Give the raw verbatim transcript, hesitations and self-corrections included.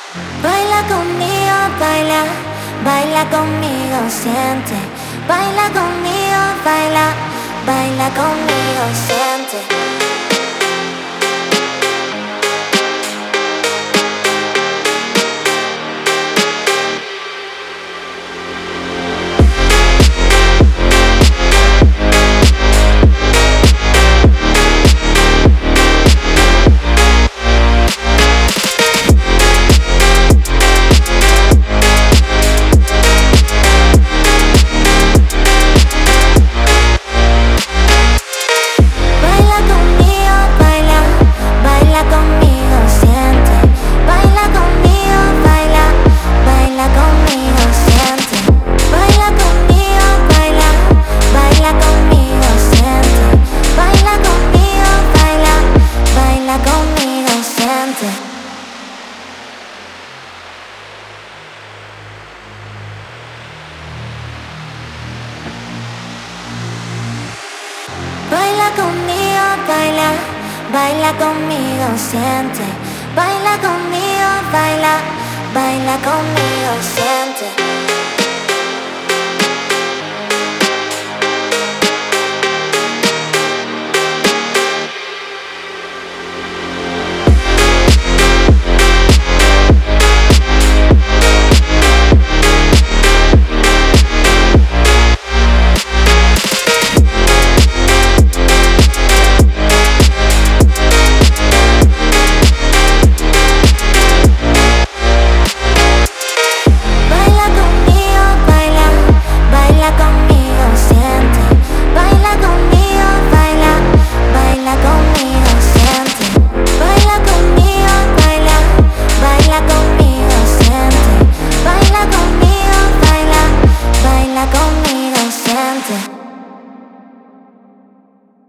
Baila conmigo, baila, baila conmigo, siente. Baila conmigo, baila, baila conmigo, siente. Baila conmigo, baila, baila conmigo, siente. Baila conmigo, baila, baila conmigo, siente.